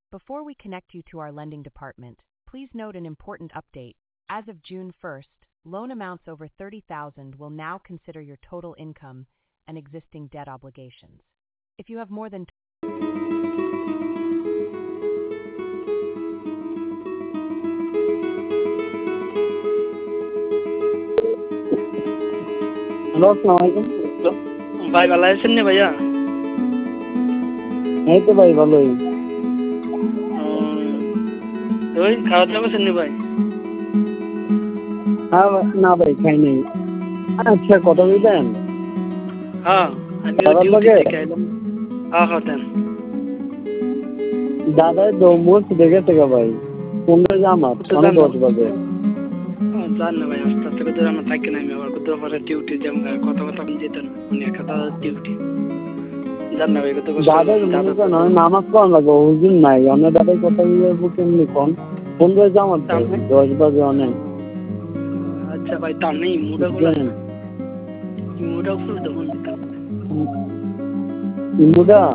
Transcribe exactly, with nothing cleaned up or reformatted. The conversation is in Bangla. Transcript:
Before we connect you to our lending department, please note an important update. As of June first, loan amounts over thirty thousand will now consider your total income and existing debt obligations. If you have more than hello, আসসালামু আলাইকুম। ভাই ভালো আছেন নি ভাইয়া? এই তো ভাই ভালোই। ওই খাওয়া দাওয়া করছেন নি ভাই? হ্যাঁ না ভাই খাই নাই। আচ্ছা কথা বলবেন? হ্যাঁ আমি দাদার ডিউটি লগে? থেকে আইলাম। হ্যাঁ হ্যাঁ দেন। দাদাই দৌমুস দেখেছে গা ভাই। পনেরো জামাত অনেক দশ বাজে। জান না ভাই আস্তে আস্তে করে আমরা থাকি না, আমি আবার কোথাও পরে ডিউটি যেমন কথা কথা যেতেন উনি একটা দাদার ডিউটি জান না ভাই কত দাদাই মনে করেন নামাজ পড়ান লাগবে হুজুর নাই অনেক দাদাই কথা বলবো কেমনি কোন পনেরো জামাত দশ বাজে অনেক। আচ্ছা ভাই তার নেই মুডা গুলো মুডা ফুল দেবো মুডা